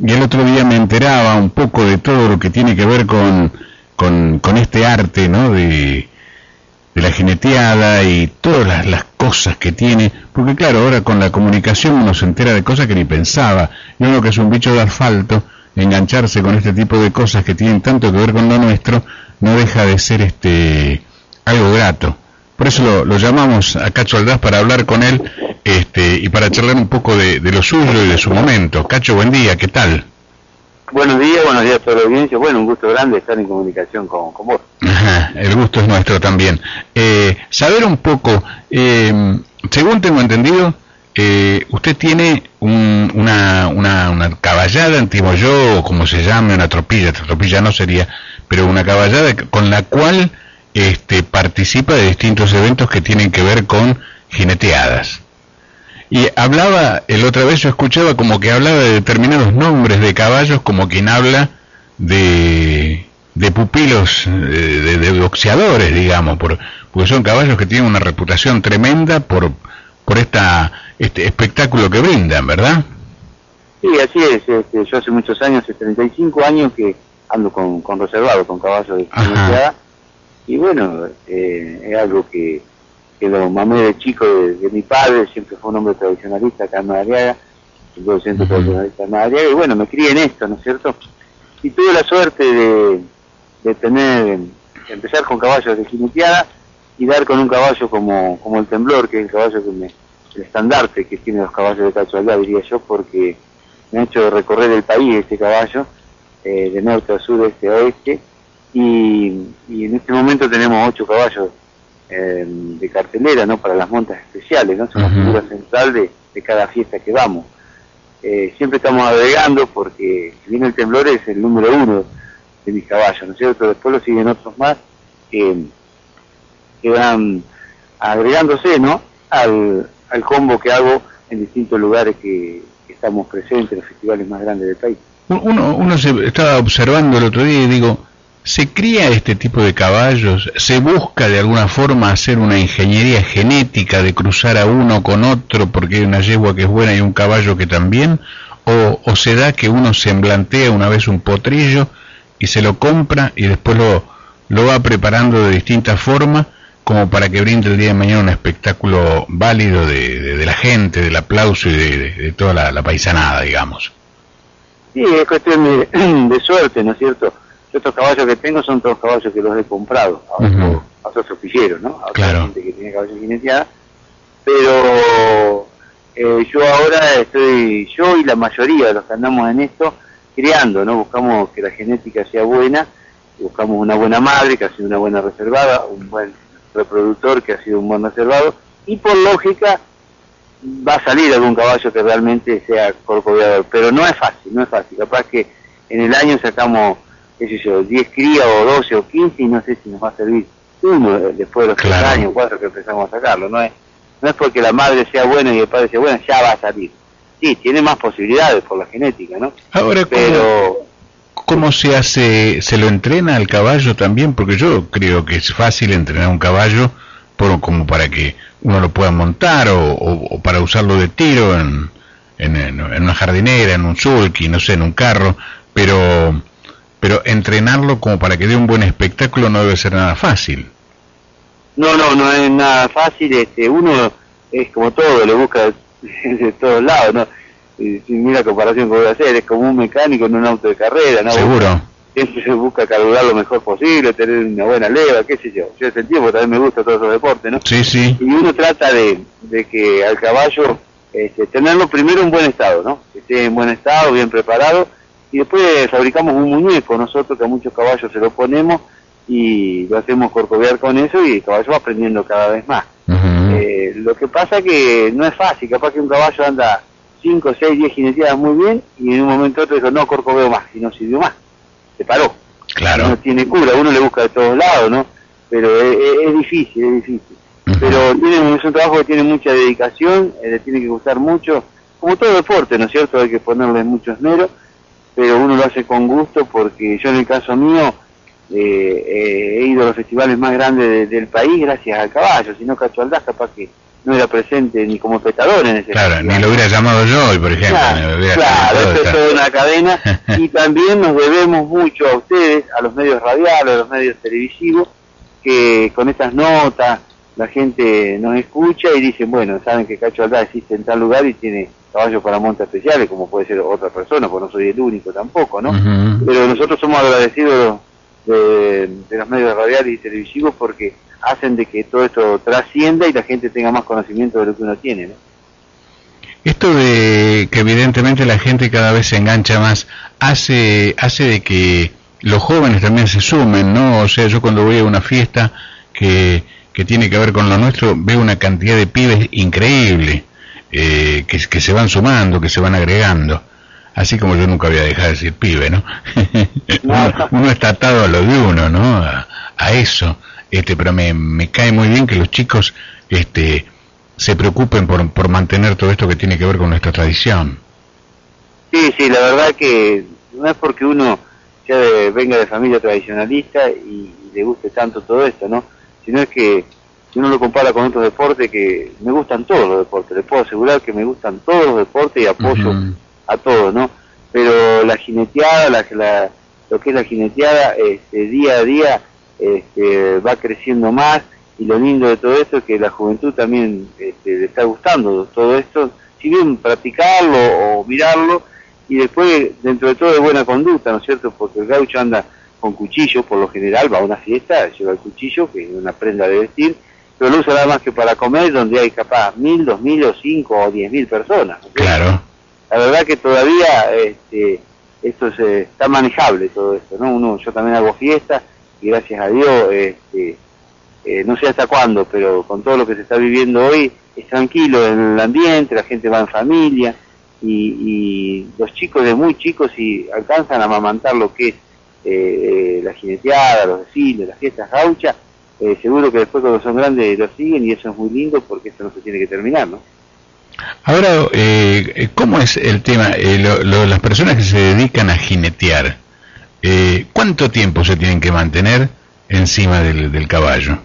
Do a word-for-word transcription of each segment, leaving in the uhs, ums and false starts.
y el otro día me enteraba un poco de todo lo que tiene que ver con, con, con este arte, ¿no? De, de la jineteada y todas las, las cosas que tiene, porque claro, ahora con la comunicación uno se entera de cosas que ni pensaba, y uno que es un bicho de asfalto, engancharse con este tipo de cosas que tienen tanto que ver con lo nuestro, no deja de ser este algo grato. Por eso lo, lo llamamos a Cacho Aldaz para hablar con él este y para charlar un poco de, de lo suyo y de su momento. Cacho, buen día, ¿qué tal? Buenos días, buenos días a toda la audiencia. Bueno, un gusto grande estar en comunicación con, con vos. Ajá, el gusto es nuestro también. Eh, saber un poco, eh, según tengo entendido, eh, usted tiene un, una, una, una caballada, entiendo yo, o como se llame, una tropilla, tropilla no sería, pero una caballada con la cual este, participa de distintos eventos que tienen que ver con jineteadas. Y hablaba, el otra vez yo escuchaba como que hablaba de determinados nombres de caballos, como quien habla de, de pupilos, de, de, de boxeadores, digamos, por, porque son caballos que tienen una reputación tremenda por, por esta, este espectáculo que brindan, ¿verdad? Sí, así es. Este, yo hace muchos años, hace treinta y cinco años que ando con, con reservado, con caballos de jineteada, y bueno, eh, es algo que que lo mamé de chico de, de mi padre, siempre fue un hombre tradicionalista acá en Madariaga, un centro uh-huh. tradicionalista en Madariaga, y bueno, me crié en esto, ¿no es cierto? Y tuve la suerte de, de tener, de empezar con caballos de jineteada y dar con un caballo como, como el Temblor, que es el caballo que me, el estandarte que tiene los caballos de Cacho Aldaz, diría yo, porque me ha hecho recorrer el país este caballo, eh, de norte a sur, este a oeste, y, y en este momento tenemos ocho caballos Eh, de cartelera, ¿no? Para las montas especiales, ¿no? Son una uh-huh. figura central de, de cada fiesta que vamos. Eh, siempre estamos agregando porque si bien el Temblor es el número uno de mis caballos, ¿no es cierto? Después lo siguen otros más que, que van agregándose, ¿no? Al, al combo que hago en distintos lugares que, que estamos presentes, en los festivales más grandes del país. Uno, uno se estaba observando el otro día y digo, ¿se cría este tipo de caballos? ¿Se busca de alguna forma hacer una ingeniería genética de cruzar a uno con otro porque hay una yegua que es buena y un caballo que también? ¿O, o se da que uno se emblantea una vez un potrillo y se lo compra y después lo, lo va preparando de distintas formas como para que brinde el día de mañana un espectáculo válido de, de, de la gente, del aplauso y de, de, de toda la, la paisanada, digamos? Sí, es cuestión de, de suerte, ¿no es cierto? Estos caballos que tengo son todos caballos que los he comprado a otros, uh-huh. a otros tropilleros, ¿no? A otra claro. gente que tiene caballos jineteadas, pero eh, yo ahora estoy, yo y la mayoría de los que andamos en esto, criando, ¿no? Buscamos que la genética sea buena, buscamos una buena madre que ha sido una buena reservada, un buen reproductor que ha sido un buen reservado, y por lógica va a salir algún caballo que realmente sea corcoveador, pero no es fácil, no es fácil, capaz que en el año sacamos qué sé yo, diez crías o doce o quince y no sé si nos va a servir uno después de los claro. tres años, cuatro que empezamos a sacarlo, no es no es porque la madre sea buena y el padre sea buena, ya va a salir. Sí, tiene más posibilidades por la genética, ¿no? Ahora, pero ¿cómo, cómo se hace, se lo entrena al caballo también? Porque yo creo que es fácil entrenar un caballo por, como para que uno lo pueda montar o, o, o para usarlo de tiro en, en, en una jardinera, en un sulky, no sé, en un carro, pero... pero entrenarlo como para que dé un buen espectáculo no debe ser nada fácil. No, no, no es nada fácil. Este, uno es como todo, le busca de todos lados, ¿no? Y, si mira la comparación que voy a hacer, es como un mecánico en un auto de carrera, ¿no? Seguro. Siempre se busca carburar lo mejor posible, tener una buena leva, qué sé yo. Yo ese tiempo también me gusta todos esos deportes, ¿no? Sí, sí. Y uno trata de, de que al caballo, este, tenerlo primero en buen estado, ¿no? Que esté en buen estado, bien preparado. Y después fabricamos un muñeco nosotros que a muchos caballos se lo ponemos y lo hacemos corcovear con eso y el caballo va aprendiendo cada vez más. Uh-huh. Eh, lo que pasa que no es fácil, capaz que un caballo anda cinco, seis, diez jineteadas muy bien y en un momento otro dijo, no, corcoveo más, y no sirvió más, se paró. Claro. No tiene cura, uno le busca de todos lados, ¿no? Pero es, es, es difícil, es difícil. Uh-huh. Pero tiene, es un trabajo que tiene mucha dedicación, eh, le tiene que gustar mucho, como todo deporte, ¿no es cierto? Hay que ponerle mucho esmero, pero uno lo hace con gusto porque yo en el caso mío eh, eh, he ido a los festivales más grandes de, del país gracias al caballo, si no Cacho Aldaz capaz que no era presente ni como espectador en ese Claro, festival. ni lo hubiera llamado yo hoy, por ejemplo. Claro, hubiera claro, todo, esto es toda una cadena. Y también nos debemos mucho a ustedes, a los medios radiales, a los medios televisivos, que con estas notas la gente nos escucha y dicen, bueno, saben que Cacho Aldá existe en tal lugar y tiene caballos para montas especiales, como puede ser otra persona, porque no soy el único tampoco, ¿no? Uh-huh. Pero nosotros somos agradecidos de, de los medios radiales y televisivos porque hacen de que todo esto trascienda y la gente tenga más conocimiento de lo que uno tiene, ¿no? Esto de que evidentemente la gente cada vez se engancha más, hace hace de que los jóvenes también se sumen, ¿no? O sea, yo cuando voy a una fiesta que, que tiene que ver con lo nuestro, veo una cantidad de pibes increíble, eh, que, que se van sumando, que se van agregando. Así como yo nunca voy a dejar de decir pibe, ¿no? uno, uno está atado a lo de uno, ¿no? A, a eso. Este, pero me, me cae muy bien que los chicos este, se preocupen por, por mantener todo esto que tiene que ver con nuestra tradición. Sí, sí, la verdad que no es porque uno ya de, venga de familia tradicionalista y, y le guste tanto todo esto, ¿no? Sino es que si uno lo compara con otros deportes, que me gustan todos los deportes, les puedo asegurar que me gustan todos los deportes y apoyo uh-huh. a todos, ¿no? Pero la jineteada, la, la, lo que es la jineteada, este, día a día este, va creciendo más, y lo lindo de todo esto es que la juventud también este, le está gustando todo esto, si bien practicarlo o mirarlo, y después dentro de todo de buena conducta, ¿no es cierto? Porque el gaucho anda con cuchillo, por lo general va a una fiesta, lleva el cuchillo, que es una prenda de vestir, pero lo usa nada más que para comer, donde hay capaz mil, dos mil o cinco o diez mil personas, ¿no? Claro. La verdad que todavía este, esto se, está manejable todo esto, ¿no? Uno, yo también hago fiestas y gracias a Dios, este, eh, no sé hasta cuándo, pero con todo lo que se está viviendo hoy, es tranquilo en el ambiente, la gente va en familia y, y los chicos de muy chicos si alcanzan a amamantar lo que es eh, la jineteada, los desfiles, las fiestas gauchas, eh, seguro que después cuando son grandes lo siguen y eso es muy lindo porque esto no se tiene que terminar, ¿no? Ahora, eh, ¿cómo es el tema? Eh, lo, lo, las personas que se dedican a jinetear, eh, ¿cuánto tiempo se tienen que mantener encima del, del caballo?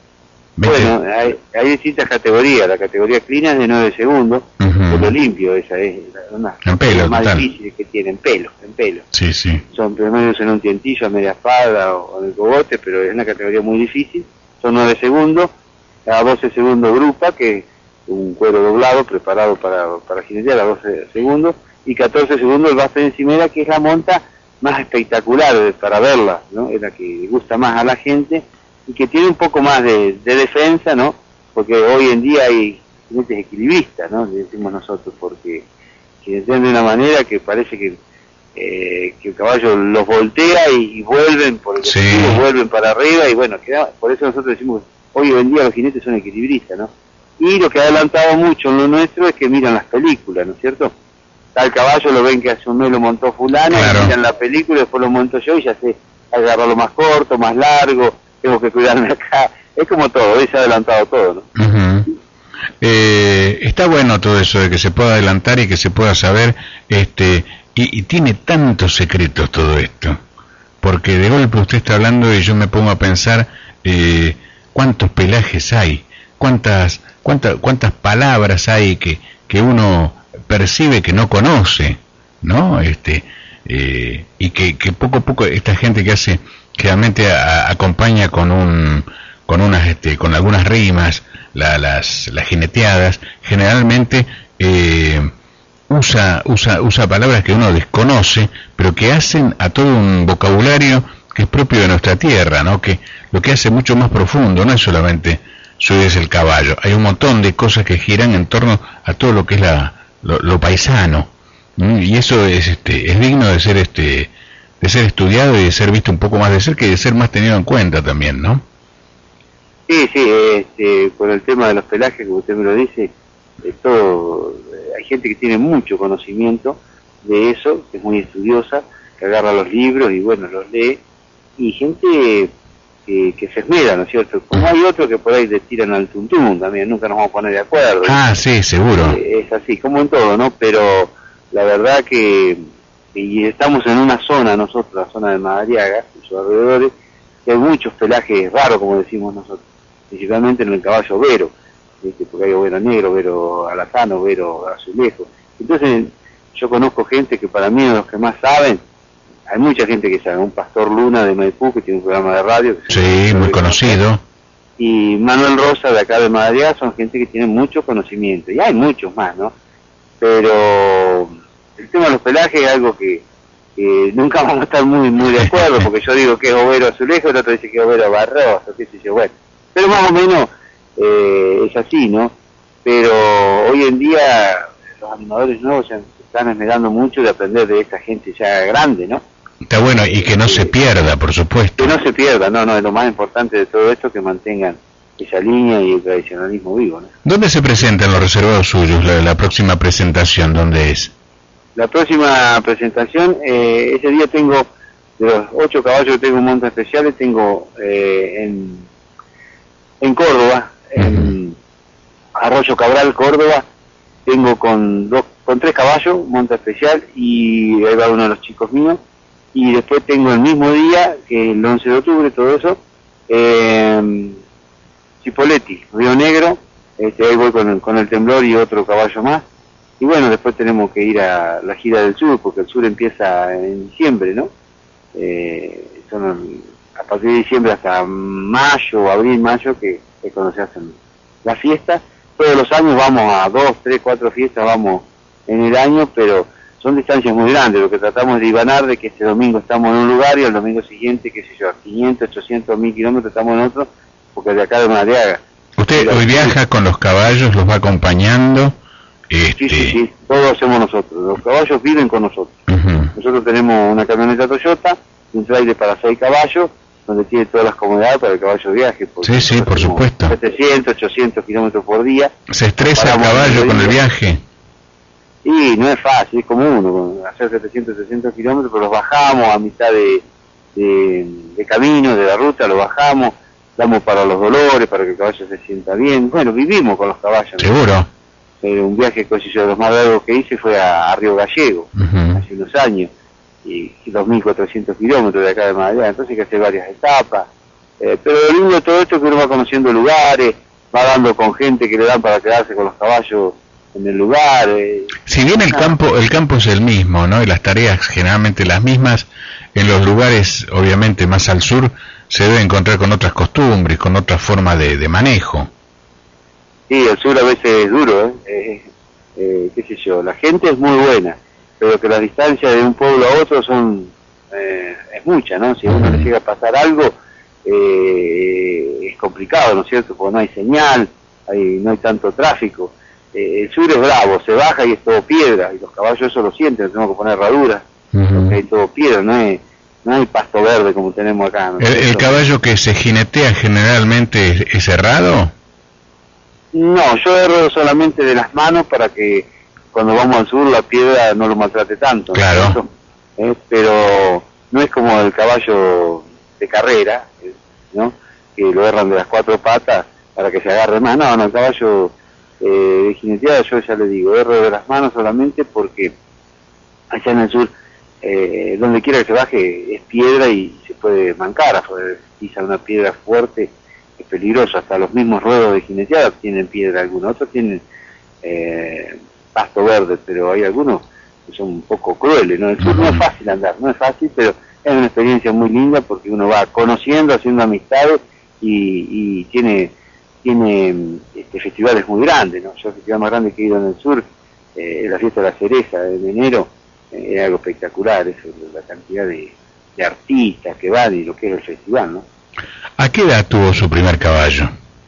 Bueno, hay, hay distintas categorías. La categoría clina es de nueve segundos, uh-huh. por lo limpio, esa es una en pelo, más total. difícil que tienen, pelo, en pelo. Sí, sí. Son primero en un tientillo, a media espalda o, o en el cogote, pero es una categoría muy difícil. Son nueve segundos, a doce segundos grupa, que un cuero doblado preparado para, para jinetear a doce segundos, y catorce segundos el bastón encimera, que es la monta más espectacular para verla, ¿no? Es la que gusta más a la gente y que tiene un poco más de, de defensa, ¿no? Porque hoy en día hay jinetes equilibristas, ¿no? Le decimos nosotros, porque jinetean de una manera que parece que, eh, que el caballo los voltea y, y vuelven por el sí. objetivo, vuelven para arriba, y bueno, queda, por eso nosotros decimos que hoy en día los jinetes son equilibristas, ¿no? Y lo que ha adelantado mucho en lo nuestro es que miran las películas, ¿no es cierto? Tal caballo lo ven que hace un mes lo montó fulano, claro. y miran la película y después lo monto yo y ya sé agarrarlo más corto, más largo, tengo que cuidarme acá. Es como todo, hoy se ha adelantado todo, ¿no? Uh-huh. eh, está bueno todo eso de que se pueda adelantar y que se pueda saber, este y, y tiene tantos secretos todo esto, porque de golpe usted está hablando y yo me pongo a pensar eh, cuántos pelajes hay, cuántas cuántas cuántas palabras hay que que uno percibe que no conoce, ¿no? Este eh, y que, que poco a poco esta gente que hace que realmente a, acompaña con un con unas este con algunas rimas la, las las jineteadas, generalmente eh, usa usa usa palabras que uno desconoce, pero que hacen a todo un vocabulario que es propio de nuestra tierra, ¿no? Que lo que hace mucho más profundo no es solamente subirse el caballo, hay un montón de cosas que giran en torno a todo lo que es la lo, lo paisano, ¿sí? Y eso es este es digno de ser este de ser estudiado y de ser visto un poco más de cerca y de ser más tenido en cuenta también, ¿no? Sí, sí, este, por el tema de los pelajes, como usted me lo dice, esto, hay gente que tiene mucho conocimiento de eso, que es muy estudiosa, que agarra los libros y bueno, los lee, y gente que, que se esmera, ¿no es cierto? Como hay otros que por ahí le tiran al tuntún también, nunca nos vamos a poner de acuerdo. Ah, sí, seguro. Eh, es así, como en todo, ¿no? Pero la verdad que y estamos en una zona, nosotros, la zona de Madariaga y sus alrededores, que hay muchos pelajes raros, como decimos nosotros, principalmente en el caballo overo. este, porque hay overo negro, overo alazano, overo azulejo. Entonces yo conozco gente que para mí es los que más saben. Hay mucha gente que sabe, un Pastor Luna de Maipú que tiene un programa de radio. Que sí, muy conocido. Y Manuel Rosa de acá de Madariaga son gente que tiene mucho conocimiento, y hay muchos más, ¿no? Pero el tema de los pelajes es algo que, que nunca vamos a estar muy muy de acuerdo, porque yo digo que es overo azulejo, el otro dice que es overo barroso, qué sé yo, bueno. Pero más o menos eh, es así, ¿no? Pero hoy en día los animadores nuevos se están esmerando mucho de aprender de esta gente ya grande, ¿no? Está bueno, y que no se pierda, por supuesto. Que no se pierda, no, no, es lo más importante de todo esto, que mantengan esa línea y el tradicionalismo vivo, ¿no? ¿Dónde se presentan los reservados suyos, la, la próxima presentación, dónde es? La próxima presentación, eh, ese día tengo, de los ocho caballos que tengo en montas especiales, tengo eh, en, en Córdoba, uh-huh. en Arroyo Cabral, Córdoba, tengo con dos, con tres caballos, monta especial, y ahí va uno de los chicos míos. Y después tengo el mismo día, que el once de octubre, todo eso, eh, Cipolletti, Río Negro, este, ahí voy con el, con el Temblor y otro caballo más. Y bueno, después tenemos que ir a la gira del sur, porque el sur empieza en diciembre, ¿no? Eh, son a partir de diciembre hasta mayo, abril, mayo, que es cuando se hacen las fiestas. Todos los años vamos a dos, tres, cuatro fiestas, vamos en el año, pero son distancias muy grandes. Lo que tratamos de divanar de que este domingo estamos en un lugar y el domingo siguiente, qué sé yo, a quinientos, ochocientos, mil kilómetros estamos en otro, porque de acá de Madariaga. ¿Usted hoy viaja con los caballos, los va acompañando? Este... Sí, sí, sí, todo lo hacemos nosotros. Los caballos viven con nosotros. Uh-huh. Nosotros tenemos una camioneta Toyota, un trailer para seis caballos, donde tiene todas las comodidades para el caballo viaje. Sí, sí, por supuesto. setecientos, ochocientos kilómetros por día. ¿Se estresa el caballo con el viaje? Y no es fácil, es como uno, hacer setecientos, ochocientos kilómetros, pero los bajamos a mitad de, de, de camino, de la ruta, los bajamos, damos para los dolores, para que el caballo se sienta bien. Bueno, vivimos con los caballos. Seguro. Eh, un viaje que yo, de los más largos que hice fue a, a Río Gallego, uh-huh. hace unos años, y, y dos mil cuatrocientos kilómetros de acá de Madrid, entonces hay que hacer varias etapas. Eh, pero lo lindo de todo esto es que uno va conociendo lugares, va dando con gente que le dan para quedarse con los caballos en el lugar. Eh. Si bien el campo el campo es el mismo, ¿no? Y las tareas generalmente las mismas, en los lugares obviamente más al sur se debe encontrar con otras costumbres, con otra forma de, de manejo. Sí, el sur a veces es duro, ¿eh? Eh, eh, qué sé yo, la gente es muy buena, pero que la distancia de un pueblo a otro son eh, es mucha, ¿no? Si a uno le llega a pasar algo, eh, es complicado, ¿no es cierto? Porque no hay señal, hay, no hay tanto tráfico. Eh, el sur es bravo, se baja y es todo piedra, y los caballos eso lo sienten, tenemos que poner herraduras, uh-huh. porque hay todo piedra, no hay, no hay pasto verde como tenemos acá. ¿no? ¿El, el caballo que se jinetea generalmente es, es cerrado? No, yo erro solamente de las manos para que cuando vamos al sur la piedra no lo maltrate tanto. Claro. ¿no? Eh, pero no es como el caballo de carrera, ¿no? Que lo erran de las cuatro patas para que se agarre más. No, no, el caballo eh, de jineteada yo ya le digo, erro de las manos solamente porque allá en el sur, eh, donde quiera que se baje es piedra y se puede mancar, pisa una piedra fuerte. Es peligroso, hasta los mismos ruedos de jineteada tienen piedra, algunos otros tienen eh, pasto verde, pero hay algunos que son un poco crueles, ¿no? El sur no es fácil andar, no es fácil, pero es una experiencia muy linda porque uno va conociendo, haciendo amistades y, y tiene tiene este, festivales muy grandes, ¿no? Yo el festival más grande que he ido en el sur, eh, la fiesta de la cereza en enero, eh, es algo espectacular, eso, la cantidad de, de artistas que van y lo que es el festival, ¿no? ¿A qué edad tuvo su primer caballo?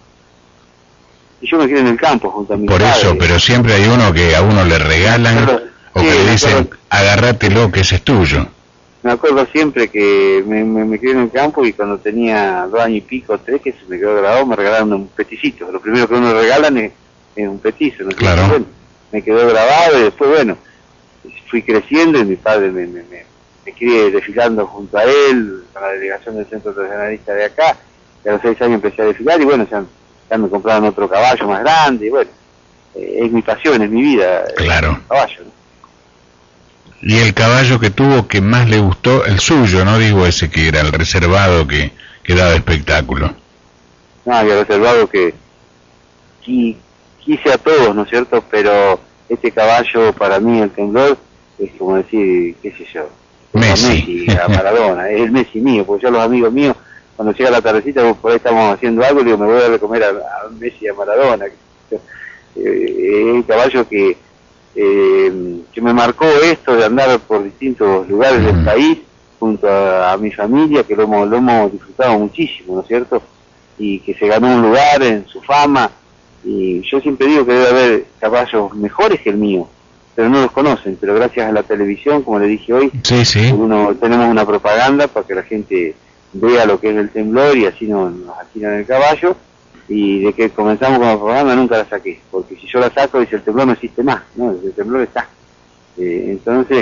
Y yo me quedé en el campo junto a mi Por padre. eso, pero siempre hay uno que a uno le regalan acuerdo, o sí, que le me dicen, acuerdo, agárratelo que ese es tuyo. Me acuerdo siempre que me, me, me quedé en el campo y cuando tenía dos años y pico, tres, que se me quedó grabado, me regalaron un peticito. Lo primero que uno le regalan es, es un petizo, ¿no? Claro. Bueno, me quedó grabado y después, bueno, fui creciendo y mi padre me... me, me me quedé desfilando junto a él, con la delegación del Centro Tradicionalista de acá, y a los seis años empecé a desfilar, y bueno, ya, ya me compraron otro caballo más grande, y bueno, eh, es mi pasión, es mi vida, claro. El caballo, ¿no? Y el caballo que tuvo que más le gustó, el suyo, no digo ese que era el reservado que, que daba espectáculo. No, había reservado que, qui, quise a todos, ¿no es cierto? Pero este caballo, para mí, el Temblor, es como decir, qué sé yo, Messi, a Messi, a Maradona, es el Messi mío, porque yo los amigos míos, cuando llega la tardecita, por ahí estamos haciendo algo, digo, me voy a dar de comer a, a Messi y a Maradona. Es eh, un caballo que, eh, que me marcó esto de andar por distintos lugares del país, junto a, a mi familia, que lo hemos, lo hemos disfrutado muchísimo, ¿no es cierto? Y que se ganó un lugar en su fama, y yo siempre digo que debe haber caballos mejores que el mío, pero no los conocen, pero gracias a la televisión, como le dije hoy, sí, sí. Uno, tenemos una propaganda para que la gente vea lo que es el Temblor y así nos, nos alquilan el caballo, y de que comenzamos con la propaganda nunca la saqué, porque si yo la saco dice el Temblor no existe más, no, el Temblor está. Eh, entonces,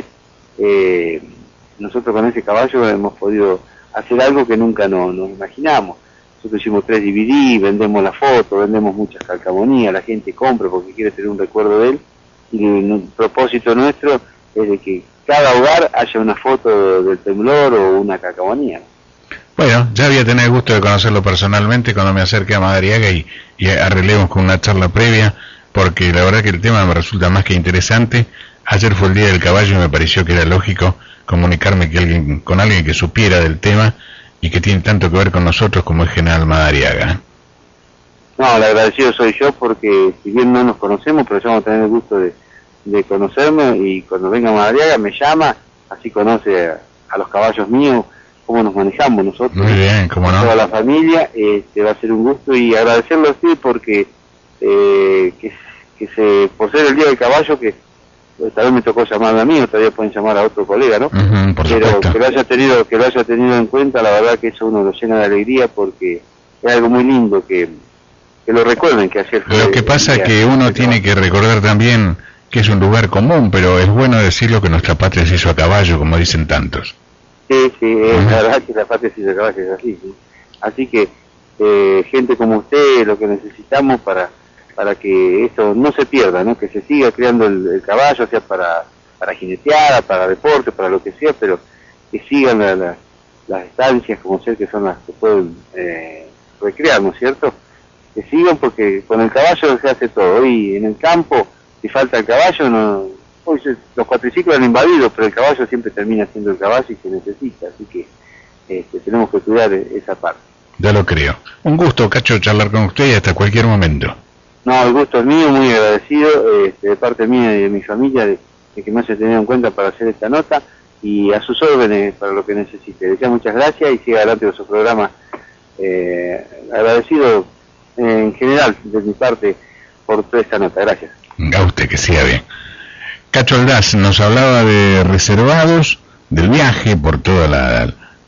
eh, nosotros con ese caballo hemos podido hacer algo que nunca no, nos imaginamos. Nosotros hicimos tres D V D, vendemos la foto, vendemos muchas calcamonías, la gente compra porque quiere tener un recuerdo de él, y el propósito nuestro es de que cada hogar haya una foto del Temblor o una calcamonía. Bueno, ya voy a tener el gusto de conocerlo personalmente cuando me acerque a Madariaga y, y arreglemos con una charla previa, porque la verdad que el tema me resulta más que interesante. Ayer fue el Día del Caballo y me pareció que era lógico comunicarme que alguien, con alguien que supiera del tema y que tiene tanto que ver con nosotros como es General Madariaga. No, el agradecido soy yo porque si bien no nos conocemos, pero yo vamos a tener el gusto de, de conocernos, y cuando venga a Madariaga me llama, así conoce a, a los caballos míos, cómo nos manejamos nosotros. Muy bien, cómo no. Toda la familia, este, va a ser un gusto, y agradecerlo a usted porque eh, que, que se, por ser el Día del Caballo, que pues, tal vez me tocó llamarme a mí, o todavía pueden llamar a otro colega, ¿no? Uh-huh, por pero supuesto. que lo haya tenido, que lo haya tenido en cuenta, la verdad que eso uno lo llena de alegría, porque es algo muy lindo que, que lo recuerden, que ayer fue. Lo que pasa es que uno tiene que recordar también que es un lugar común, pero es bueno decirlo que nuestra patria se hizo a caballo, como dicen tantos. Sí, sí, es la verdad que la patria se hizo a caballo, es así, sí. Así que eh, gente como usted es lo que necesitamos para para que esto no se pierda, ¿no? Que se siga creando el, el caballo, sea para para jineteada, para deporte, para lo que sea, pero que sigan la, la, las estancias como ser que son las que pueden eh, recrear, ¿no es cierto? Que sigan, porque con el caballo se hace todo. Hoy en el campo, si falta el caballo, no, hoy se, los cuatriciclos han invadido, pero el caballo siempre termina siendo el caballo y se necesita, así que este, tenemos que cuidar esa parte. Ya lo creo. Un gusto, Cacho, charlar con usted y hasta cualquier momento. No, el gusto es mío, muy agradecido este, de parte mía y de mi familia de, de que me haya tenido en cuenta para hacer esta nota, y a sus órdenes para lo que necesite. Les muchas gracias y siga adelante con su programa. Eh, agradecido en general de mi parte por toda esta nota. Gracias. A usted, que siga bien. Cacho Aldaz nos hablaba de reservados, del viaje por toda la